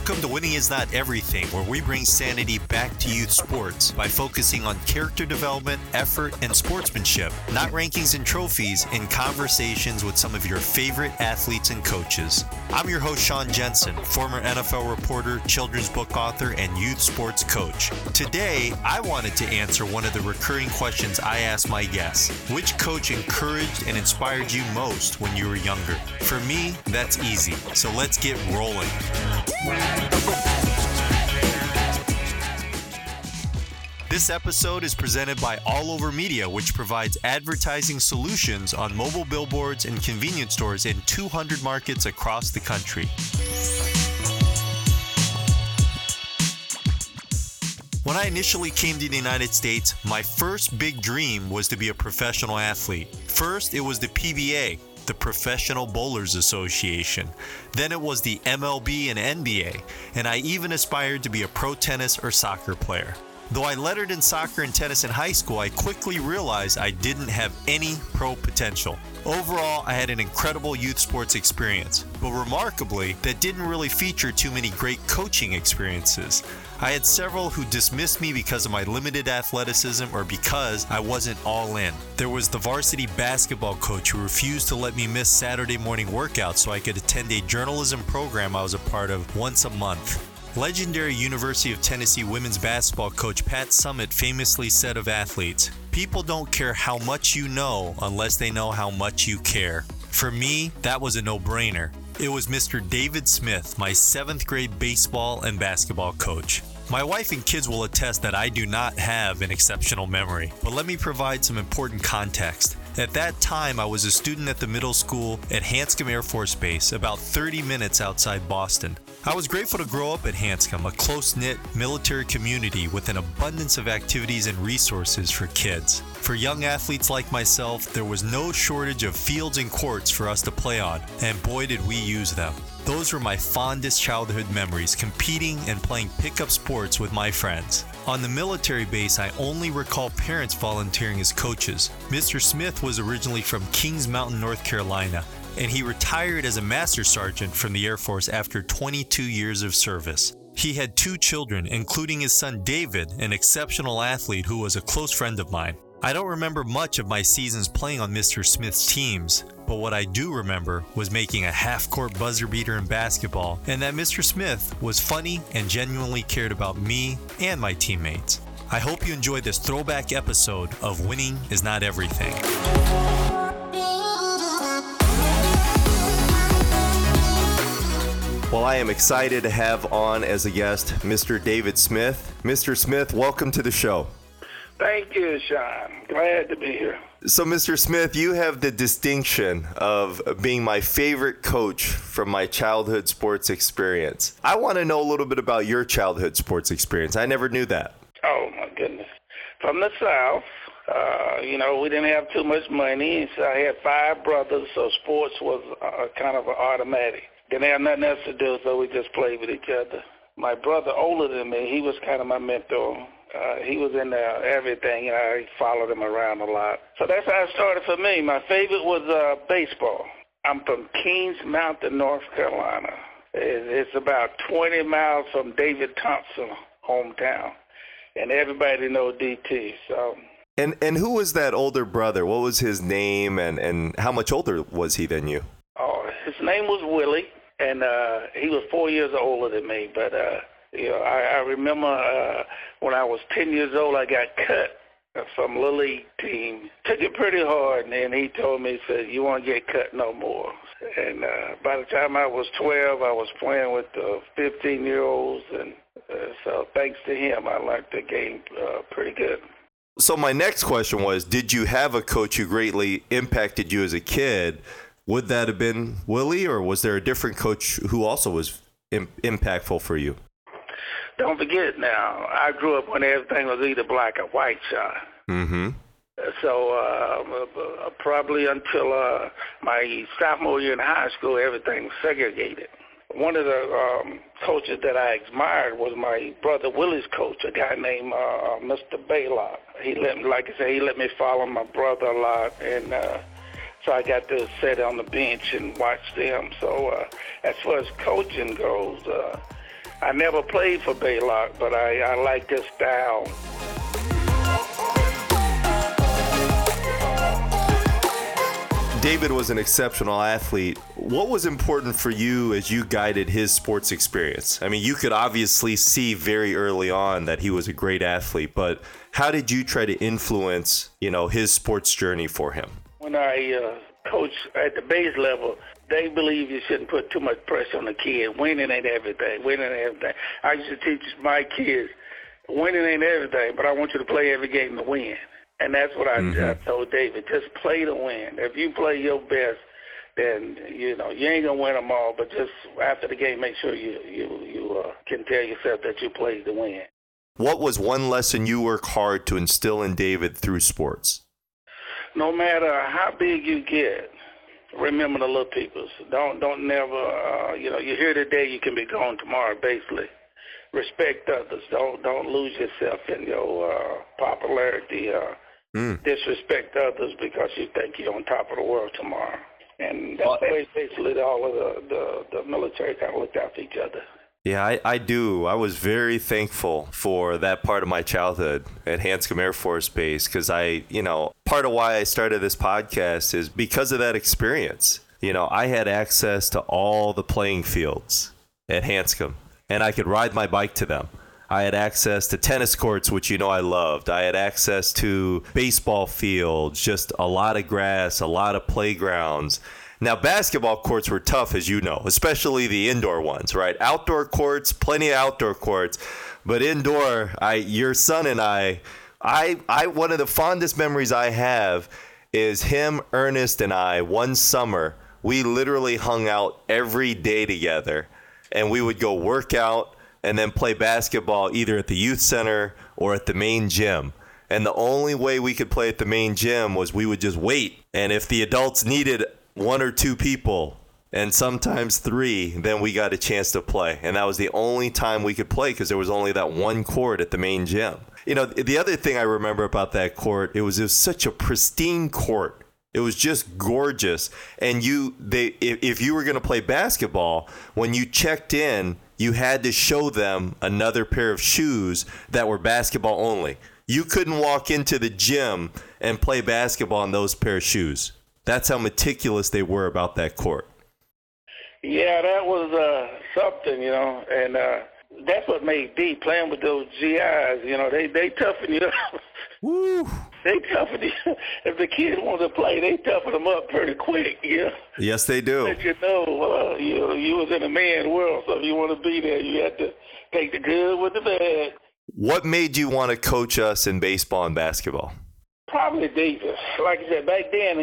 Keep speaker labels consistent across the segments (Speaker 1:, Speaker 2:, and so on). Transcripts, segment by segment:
Speaker 1: Welcome to Winning is Not Everything, where we bring sanity back to youth sports by focusing on character development, effort, and sportsmanship, not rankings and trophies, in conversations with some of your favorite athletes and coaches. I'm your host, Sean Jensen, former NFL reporter, children's book author, and youth sports coach. Today, I wanted to answer one of the recurring questions I ask my guests. Which coach encouraged and inspired you most when you were younger? For me, that's easy, so let's get rolling. This episode is presented by All Over Media, which provides advertising solutions on mobile billboards and convenience stores in 200 markets across the country. When I initially came to the United States, my first big dream was to be a professional athlete. First, it was the PBA, the Professional Bowlers Association. Then it was the MLB and NBA, and I even aspired to be a pro tennis or soccer player. Though I lettered in soccer and tennis in high school, I quickly realized I didn't have any pro potential. Overall, I had an incredible youth sports experience, but remarkably, that didn't really feature too many great coaching experiences. I had several who dismissed me because of my limited athleticism or because I wasn't all in. There was the varsity basketball coach who refused to let me miss Saturday morning workouts so I could attend a journalism program I was a part of once a month. Legendary University of Tennessee women's basketball coach Pat Summitt famously said of athletes, "People don't care how much you know unless they know how much you care." For me, that was a no-brainer. It was Mr. David Smith, my 7th grade baseball and basketball coach. My wife and kids will attest that I do not have an exceptional memory, but let me provide some important context. At that time, I was a student at the middle school at Hanscom Air Force Base, about 30 minutes outside Boston. I was grateful to grow up at Hanscom, a close-knit military community with an abundance of activities and resources for kids. For young athletes like myself, there was no shortage of fields and courts for us to play on, and boy did we use them. Those were my fondest childhood memories, competing and playing pickup sports with my friends. On the military base, I only recall parents volunteering as coaches. Mr. Smith was originally from Kings Mountain, North Carolina, and he retired as a master sergeant from the Air Force after 22 years of service. He had 2 children, including his son David, an exceptional athlete who was a close friend of mine. I don't remember much of my seasons playing on Mr. Smith's teams, but what I do remember was making a half-court buzzer beater in basketball, and that Mr. Smith was funny and genuinely cared about me and my teammates. I hope you enjoyed this throwback episode of Winning is Not Everything. Well, I am excited to have on as a guest Mr. David Smith. Mr. Smith, welcome to the show.
Speaker 2: Thank you, Sean. Glad to be here.
Speaker 1: So, Mr. Smith, you have the distinction of being my favorite coach from my childhood sports experience. I want to know a little bit about your childhood sports experience. I never knew that.
Speaker 2: Oh, my goodness. From the South, we didn't have too much money, so I had 5 brothers, so sports was kind of an automatic. Didn't have nothing else to do, so we just played with each other. My brother older than me, he was kind of my mentor. He was into everything. I followed him around a lot. So that's how it started for me. My favorite was baseball. I'm from Kings Mountain, North Carolina. It's about 20 miles from David Thompson's hometown. And everybody knows DT. So.
Speaker 1: And who was that older brother? What was his name, and how much older was he than you?
Speaker 2: Oh, his name was Willie, and he was 4 years older than me. But I remember when I was 10 years old, I got cut from Little League team. Took it pretty hard, and then he told me, he said, "You won't get cut no more." And by the time I was 12, I was playing with the 15-year-olds, and so thanks to him, I learned the game pretty good.
Speaker 1: So my next question was, did you have a coach who greatly impacted you as a kid? Would that have been Willie, or was there a different coach who also was impactful for you?
Speaker 2: Don't forget now, I grew up when everything was either black or white, Sean.
Speaker 1: Mm-hmm.
Speaker 2: So probably until my sophomore year in high school, everything was segregated. One of the coaches that I admired was my brother Willie's coach, a guy named Mr. Baylock. He let me follow my brother a lot, and so I got to sit on the bench and watch them. So as far as coaching goes, I never played for Baylock, but I like his style.
Speaker 3: David was an exceptional athlete. What was important for you as you guided his sports experience? I mean, you could obviously see very early on that he was a great athlete, but how did you try to influence, his sports journey for him?
Speaker 2: When I coach at the base level, they believe you shouldn't put too much pressure on the kid. Winning ain't everything. I used to teach my kids, winning ain't everything, but I want you to play every game to win. And that's what I told David. Just play to win. If you play your best, then you ain't gonna win them all. But just after the game, make sure you can tell yourself that you played to win.
Speaker 3: What was one lesson you work hard to instill in David through sports?
Speaker 2: No matter how big you get, remember the little peoples. Don't never. You're here today, you can be gone tomorrow. Basically, respect others. Don't lose yourself in your popularity. Disrespect others because you think you're on top of the world tomorrow. And that's basically all of the military kind of looked out for each other.
Speaker 3: Yeah, I do. I was very thankful for that part of my childhood at Hanscom Air Force Base because part of why I started this podcast is because of that experience. I had access to all the playing fields at Hanscom, and I could ride my bike to them. I had access to tennis courts, which I loved. I had access to baseball fields, just a lot of grass, a lot of playgrounds. Now, basketball courts were tough, as you know, especially the indoor ones, right? Outdoor courts, plenty of outdoor courts. But indoor, your son and I, one of the fondest memories I have is him, Ernest, and I, one summer, we literally hung out every day together, and we would go work out and then play basketball either at the youth center or at the main gym. And the only way we could play at the main gym was we would just wait. And if the adults needed one or two people, and sometimes three, then we got a chance to play. And that was the only time we could play because there was only that one court at the main gym. The other thing I remember about that court, it was such a pristine court. It was just gorgeous. And if you were going to play basketball, when you checked in, you had to show them another pair of shoes that were basketball only. You couldn't walk into the gym and play basketball in those pair of shoes. That's how meticulous they were about that court.
Speaker 2: Yeah, that was something, and that's what made D playing with those GIs. They toughen you up.
Speaker 3: Woo!
Speaker 2: They toughen you. If the kids want to play, they toughen them up pretty quick.
Speaker 3: Yes, they do.
Speaker 2: Let you was in a man's world, so if you want to be there, you have to take the good with the bad.
Speaker 3: What made you want to coach us in baseball and basketball?
Speaker 2: Probably Davis. Like I said, back then,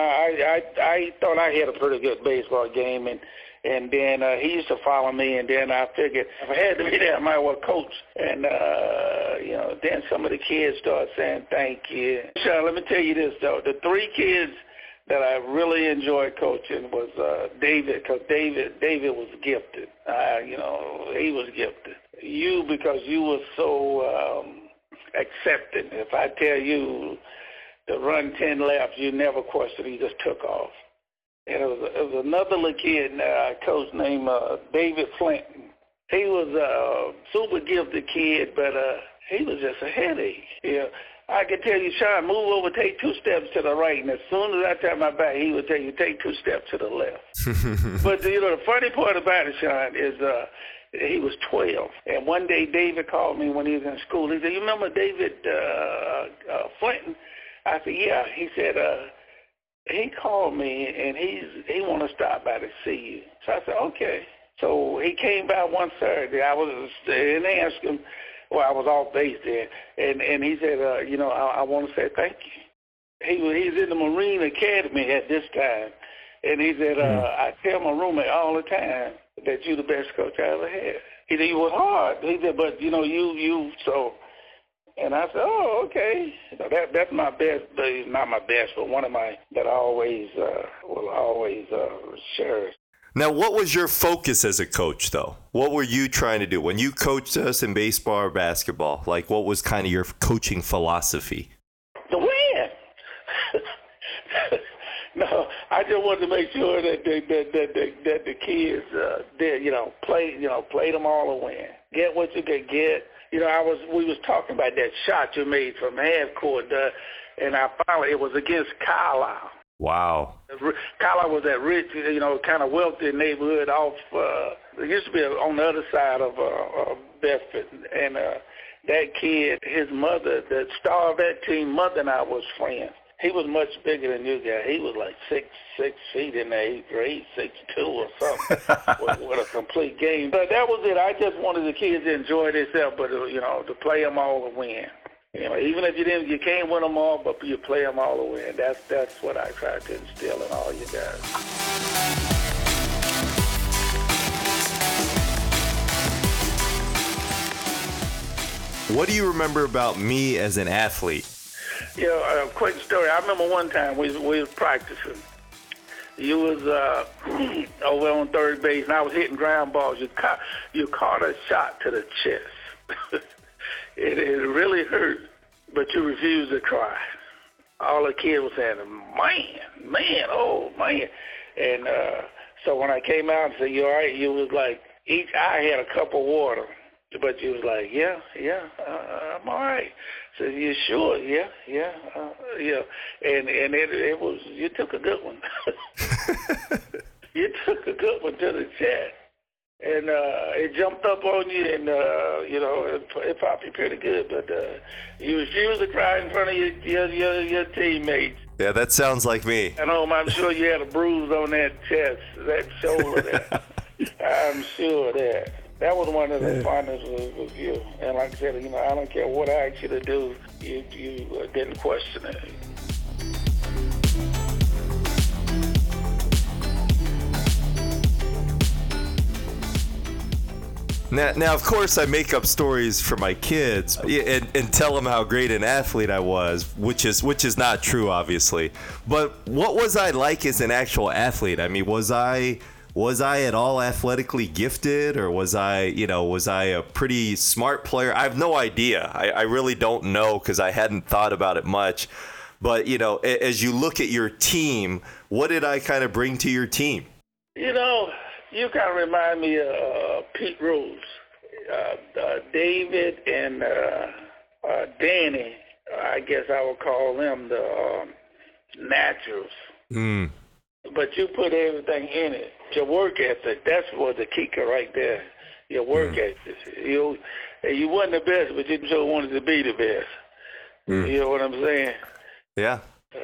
Speaker 2: I thought I had a pretty good baseball game, and then he used to follow me, and then I figured if I had to be there, I might well coach. And, then some of the kids started saying thank you. Sean, let me tell you this, though. The three kids that I really enjoyed coaching was David, because David was gifted. He was gifted. You, because you were so accepting. If I tell you to run 10 laps, you never questioned. You just took off. And it was another little kid, coach named David Flinton. He was a super gifted kid, but he was just a headache. I could tell you, Sean, move over, take 2 steps to the right, and as soon as I turned my back, he would tell you, take 2 steps to the left. But, the funny part about it, Sean, is he was 12. And one day David called me when he was in school. He said, you remember David Flinton? I said, yeah. He said, he called me, and he want to stop by to see you. So I said, okay. So he came by one Saturday. I was in Hanscom. Well, I was off base there. And he said, I want to say thank you. He was in the Marine Academy at this time. And he said, I tell my roommate all the time that you're the best coach I ever had. He said, you was hard. He said, but, you so. And I said, oh, okay. That's my best, not my best, but one of my that I always will always cherish.
Speaker 3: Now, what was your focus as a coach, though? What were you trying to do when you coached us in baseball or basketball? Like, what was kind of your coaching philosophy?
Speaker 2: To win. No, I I just wanted to make sure that the kids did, played them all to win. Get what you could get. We was talking about that shot you made from half court, and it was against Carlisle.
Speaker 3: Wow.
Speaker 2: Carlisle was that rich, kind of wealthy neighborhood off. It used to be on the other side of Bedford, and that kid, his mother, the star of that team, mother and I was friends. He was much bigger than you guys. He was like 6 feet in the 8th grade, 6'2" or something, with a complete game. But that was it. I just wanted the kids to enjoy themselves, but to play them all to win. Even if you can't win them all, but you play them all to win. That's what I tried to instill in all you guys.
Speaker 3: What do you remember about me as an athlete?
Speaker 2: A quick story. I remember one time we was practicing. You was over on third base, and I was hitting ground balls. You caught a shot to the chest. It really hurt, but you refused to cry. All the kids were saying, man, oh, man. And so when I came out and said, you all right, you was like, each eye had a cup of water. But you was like, yeah, I'm all right. So you sure? Yeah. And it was, you took a good one. You took a good one to the chest. And it jumped up on you, and, it popped you pretty good. But you refused to cry in front of your teammates.
Speaker 3: Yeah, that sounds like me.
Speaker 2: And I'm sure you had a bruise on that chest, that shoulder there. I'm sure of that. That was one of the fondest with you. And like I said, I don't care what I asked you to do, you didn't question it.
Speaker 3: Now, of course, I make up stories for my kids and tell them how great an athlete I was, which is not true, obviously. But what was I like as an actual athlete? I mean, was I at all athletically gifted, or was I a pretty smart player? I have no idea. I really don't know, because I hadn't thought about it much. But, as you look at your team, what did I kind of bring to your team?
Speaker 2: You kind of remind me of Pete Rose, David and Danny. I guess I would call them the naturals. Mm. But you put everything in it. Your work ethic, that's what the kicker right there. Your work ethic. You wasn't the best, but you sure wanted to be the best. Mm. You know what I'm saying?
Speaker 3: Yeah.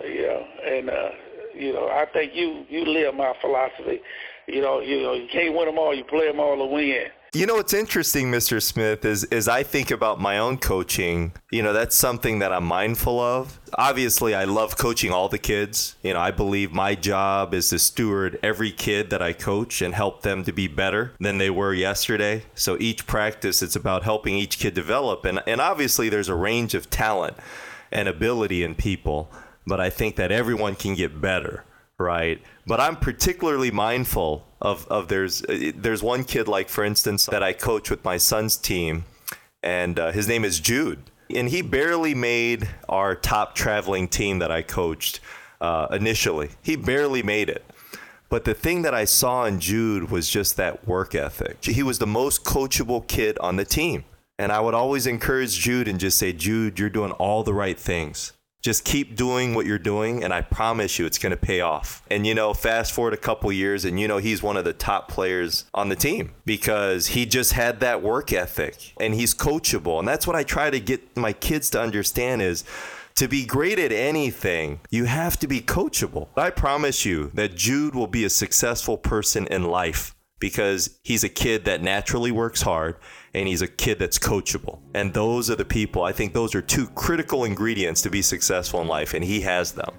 Speaker 2: I think you live my philosophy. You can't win them all. You play them all to win.
Speaker 3: What's interesting, Mr. Smith, is I think about my own coaching. That's something that I'm mindful of. Obviously, I love coaching all the kids. I believe my job is to steward every kid that I coach and help them to be better than they were yesterday. So each practice, it's about helping each kid develop. And obviously, there's a range of talent and ability in people. But I think that everyone can get better. Right. But I'm particularly mindful of there's one kid, like, for instance, that I coach with my son's team, and his name is Jude. And he barely made our top traveling team that I coached initially. He barely made it. But the thing that I saw in Jude was just that work ethic. He was the most coachable kid on the team. And I would always encourage Jude and just say, Jude, you're doing all the right things. Just keep doing what you're doing, and I promise you it's going to pay off. And, fast forward a couple years, and, he's one of the top players on the team because he just had that work ethic, and he's coachable. And that's what I try to get my kids to understand is to be great at anything, you have to be coachable. I promise you that Jude will be a successful person in life because he's a kid that naturally works hard, and he's a kid that's coachable. And those are the people, I think those are two critical ingredients to be successful in life, and he has them.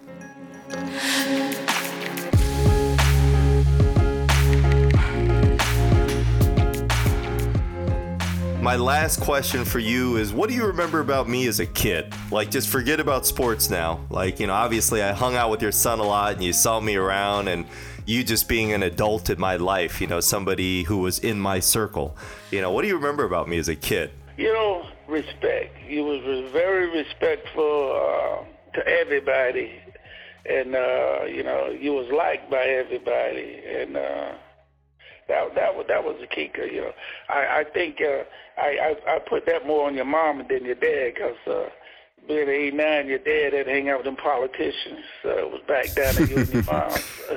Speaker 3: My last question for you is, what do you remember about me as a kid? Like, just forget about sports now. Like, obviously I hung out with your son a lot, and you saw me around, and you just being an adult in my life, somebody who was in my circle. What do you remember about me as a kid?
Speaker 2: Respect. You was very respectful to everybody. and you was liked by everybody, and that was the kicker. I think I put that more on your mom than your dad, because being at 89, your dad had to hang out with them politicians. It was back down to you and your mom.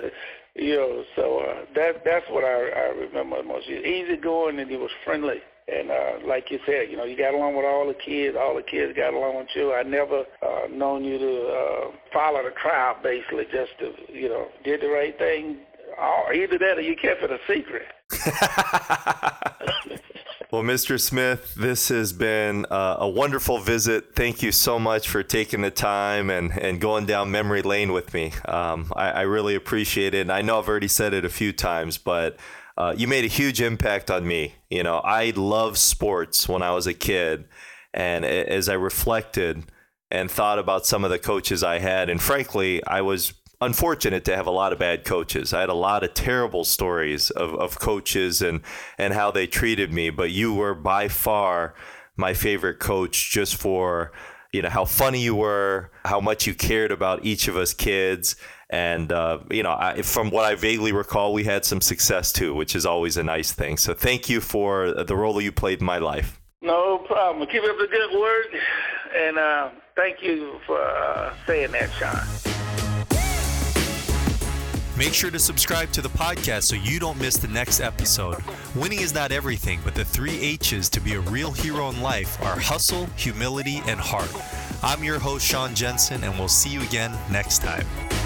Speaker 2: So that's what I remember most. He was easygoing, and he was friendly. And like you said, you got along with all the kids. All the kids got along with you. I never known you to follow the crowd, basically, just to, did the right thing. Either that or you kept it a secret.
Speaker 3: Well, Mr. Smith, this has been a wonderful visit. Thank you so much for taking the time and going down memory lane with me. I really appreciate it. And I know I've already said it a few times, but you made a huge impact on me. I loved sports when I was a kid. And as I reflected and thought about some of the coaches I had, and frankly, I was unfortunate to have a lot of bad coaches. I had a lot of terrible stories of coaches and how they treated me, but you were by far my favorite coach, just for, how funny you were, how much you cared about each of us kids. And, from what I vaguely recall, we had some success too, which is always a nice thing. So thank you for the role you played in my life.
Speaker 2: No problem. Keep up the good work. And thank you for saying that, Sean.
Speaker 1: Make sure to subscribe to the podcast so you don't miss the next episode. Winning is not everything, but the 3 H's to be a real hero in life are hustle, humility, and heart. I'm your host, Sean Jensen, and we'll see you again next time.